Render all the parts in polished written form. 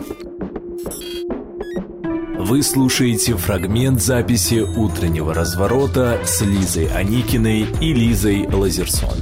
Вы слушаете фрагмент записи «Утреннего разворота» с Лизой Аникиной и Лизой Лазерсон.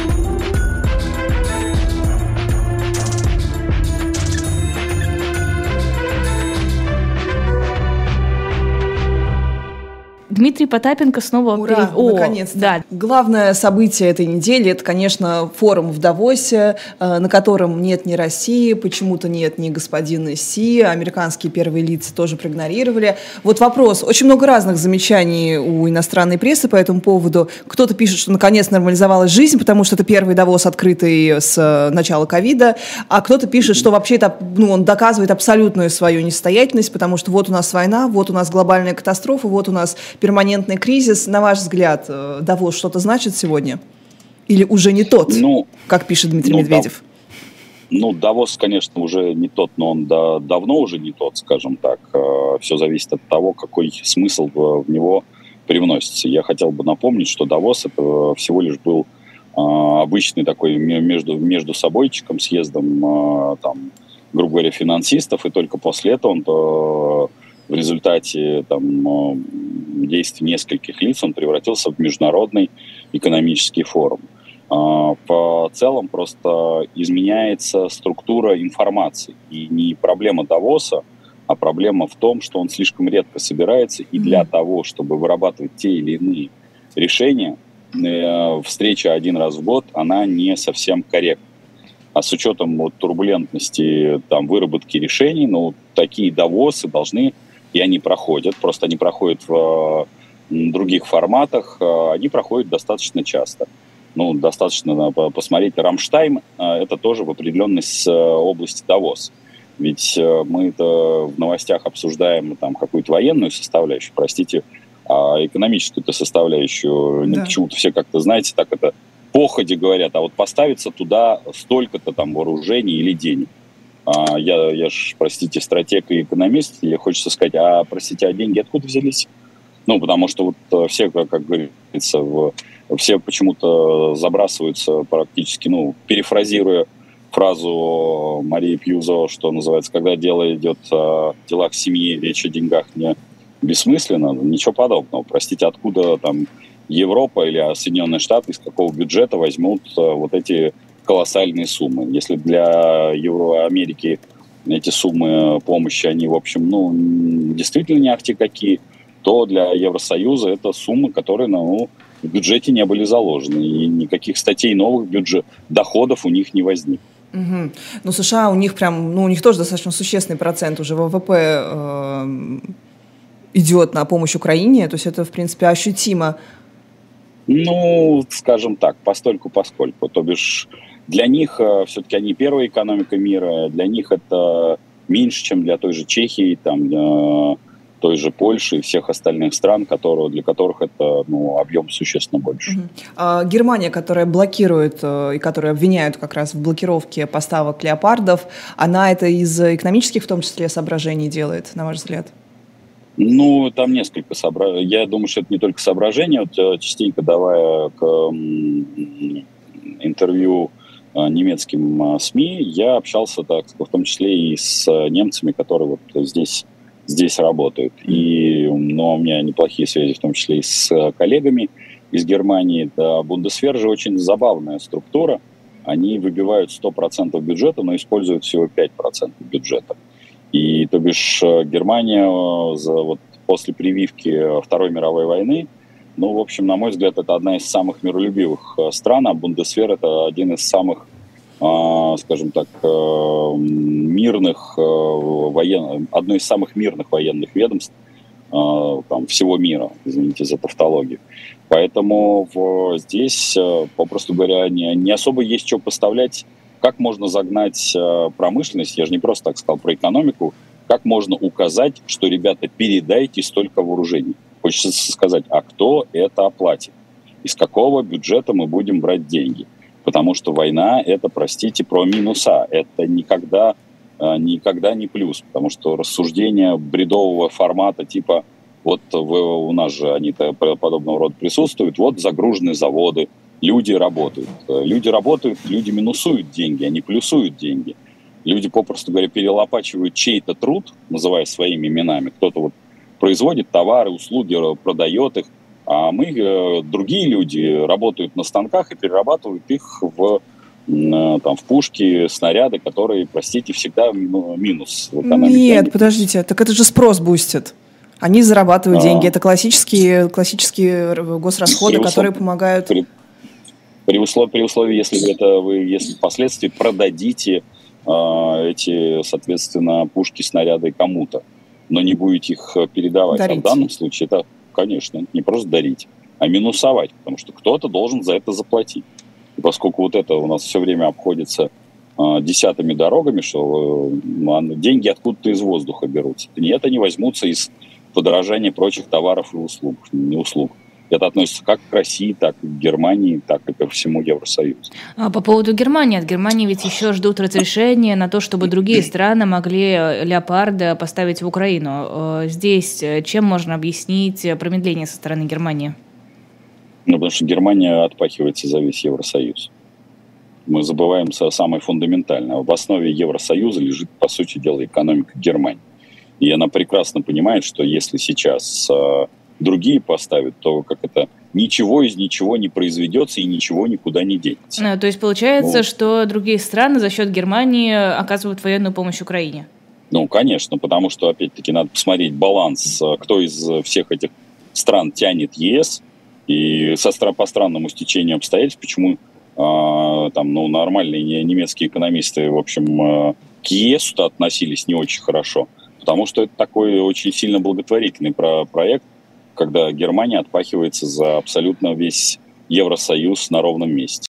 Дмитрий Потапенко снова... Ура, наконец-то. Да. Главное событие этой недели – это, конечно, форум в Давосе, на котором нет ни России, почему-то нет ни господина Си, американские первые лица тоже проигнорировали. Вот вопрос. Очень много разных замечаний у иностранной прессы по этому поводу. Кто-то пишет, что наконец нормализовалась жизнь, потому что это первый Давос, открытый с начала ковида, а кто-то пишет, что вообще это, он доказывает абсолютную свою несостоятельность, потому что вот у нас война, вот у нас глобальная катастрофа, вот у нас перманентный кризис. На ваш взгляд, Давос что-то значит сегодня? Или уже не тот, как пишет Дмитрий Медведев? Давос, конечно, уже не тот, но он давно уже не тот, скажем так. Все зависит от того, какой смысл в него привносится. Я хотел бы напомнить, что Давос это всего лишь был обычный такой между собойчиком, съездом, грубо говоря, финансистов, и только после этого он в результате действий нескольких лиц он превратился в международный экономический форум. В целом просто изменяется структура информации. И не проблема Давоса, а проблема в том, что он слишком редко собирается, и для того, чтобы вырабатывать те или иные решения, встреча один раз в год, она не совсем корректна. А с учетом турбулентности выработки решений, такие Давосы должны... И они проходят, просто они проходят в других форматах, они проходят достаточно часто. Достаточно посмотреть Рамштайн, это тоже в определенной области Давос. Ведь мы-то в новостях обсуждаем какую-то военную составляющую, простите, а экономическую-то составляющую, почему-то все как-то, знаете, так это походе говорят, а вот поставится туда столько-то вооружений или денег. Я ж, простите, стратег и экономист, и хочется сказать, простите, а деньги откуда взялись? Потому что все, как говорится, все почему-то забрасываются практически, перефразируя фразу Марии Пьюзо, что называется, когда дело идет о делах семьи, речь о деньгах не бессмысленно, ничего подобного. Простите, откуда Европа или Соединенные Штаты, из какого бюджета возьмут вот эти колоссальные суммы. Если для Америки эти суммы помощи, они, в общем, действительно не ахти какие, то для Евросоюза это суммы, которые, в бюджете не были заложены. И никаких статей новых доходов у них не возникло. Угу. США у них у них тоже достаточно существенный процент уже ВВП идет на помощь Украине, то есть это, в принципе, ощутимо. Скажем так, постольку-поскольку. То бишь для них все-таки они первая экономика мира, для них это меньше, чем для той же Чехии, той же Польши и всех остальных стран, для которых это объем существенно больше. Германия, которая блокирует и которая обвиняют как раз в блокировке поставок леопардов, она это из экономических в том числе соображений делает, на ваш взгляд? Там несколько соображений. Я думаю, что это не только соображения. Частенько давая интервью немецким СМИ, я общался, в том числе и с немцами, которые здесь работают. И у меня неплохие связи, в том числе и с коллегами из Германии. Бундесвер же очень забавная структура. Они выбивают 100% бюджета, но используют всего 5% бюджета. И, то бишь, Германия после прививки Второй мировой войны, в общем, на мой взгляд, это одна из самых миролюбивых стран, а Бундесвер – это один из самых, скажем так, мирных одно из самых мирных военных ведомств всего мира, извините за тавтологию. Поэтому здесь, попросту говоря, не особо есть что поставлять. Как можно загнать промышленность, я же не просто так сказал про экономику, как можно указать, что, ребята, передайте столько вооружений. Хочется сказать, а кто это оплатит? Из какого бюджета мы будем брать деньги? Потому что война – это, простите, про минуса. Это никогда не плюс. Потому что рассуждения бредового формата типа у нас же они подобного рода присутствуют, загружены заводы, люди работают, люди минусуют деньги, они плюсуют деньги. Люди, попросту говоря, перелопачивают чей-то труд, называя своими именами. Кто-то вот производит товары, услуги, продает их, а мы, другие люди, работают на станках и перерабатывают их в пушки, снаряды, которые, простите, всегда минус в экономике. Нет, подождите, так это же спрос бустит. Они зарабатывают деньги. Это классические госрасходы, которые помогают... При условии, если вы впоследствии продадите эти, соответственно, пушки, снаряды кому-то, но не будете их передавать. Дарить. А в данном случае это, конечно, не просто дарить, а минусовать, потому что кто-то должен за это заплатить. И поскольку вот это у нас все время обходится десятыми дорогами, что деньги откуда-то из воздуха берутся. Нет, они возьмутся из подорожания прочих товаров и услуг. Это относится как к России, так и к Германии, так и ко всему Евросоюзу. По поводу Германии. От Германии ведь еще ждут разрешения на то, чтобы другие страны могли «Леопарда» поставить в Украину. Здесь чем можно объяснить промедление со стороны Германии? Потому что Германия отпахивается за весь Евросоюз. Мы забываем самое фундаментальное. В основе Евросоюза лежит, по сути дела, экономика Германии. И она прекрасно понимает, что если сейчас другие поставят, то ничего из ничего не произведется и ничего никуда не денется. То есть получается, что другие страны за счет Германии оказывают военную помощь Украине? Конечно, потому что, опять-таки, надо посмотреть баланс, кто из всех этих стран тянет ЕС, и по странному стечению обстоятельств, почему нормальные немецкие экономисты, в общем, к ЕСу-то относились не очень хорошо, потому что это такой очень сильно благотворительный проект, когда Германия отпахивается за абсолютно весь Евросоюз на ровном месте.